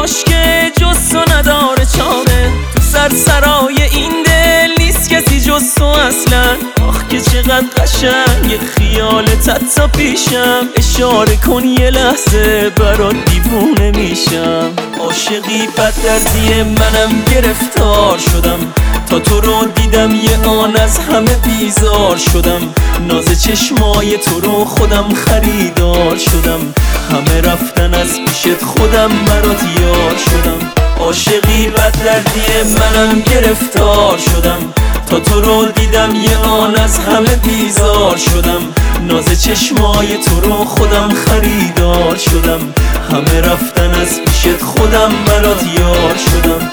کاش که جز تو نداره چاره. تو سرسرای این دل نیست کسی جز تو اصلا. آخ که چقدر قشنگ خیالت حتی پیشم. اشاره کن یه لحظه برات دیوونه میشم. عاشقی بد دردی منم گرفتار شدم. تا تو رو دیدم یه آن از همه بیزار شدم. ناز چشمای تو رو خودم خریدار شدم. همه رفتن از پیشت خودم برات یار شدم. عاشقی بد دردی منم گرفتار شدم. تا تو رو دیدم یه آن از همه بیزار شدم. ناز چشمای تو رو خودم خریدار شدم. همه رفتن از پیشت خودم برات یار شدم.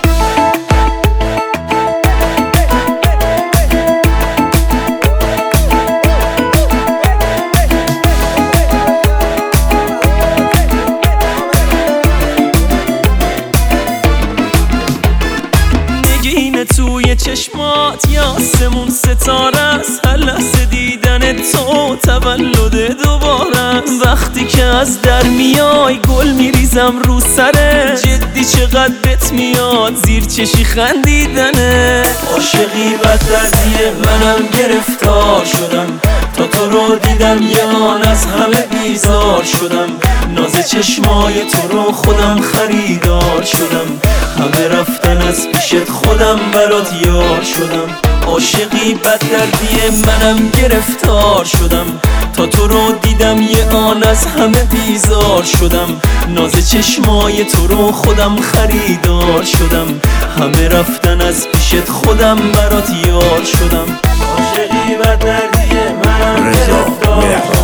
توی چشمات یا آسمون ستاره است. هر لحظه دیدن تو تولد دوباره. وقتی که از در میای گل میریزم رو سره. جدی چقدر بهت میاد زیر چشی خندیدنه. عاشقی بد دردی منم گرفتار شدم. تا تو رو دیدم یه آن از همه بیزار شدم. ناز چشمای تو رو خودم خریدار شدم. همه رفتن از پیشت خودم برات یار شدم. عاشقی بد دردی منم گرفتار شدم. تا تو رو دیدم یه آن از همه بیزار شدم. ناز چشمای تو رو خودم خریدار شدم. همه رفتن از پیشت خودم برات یار شدم. عاشقی بد دردی منم گرفتار شدم.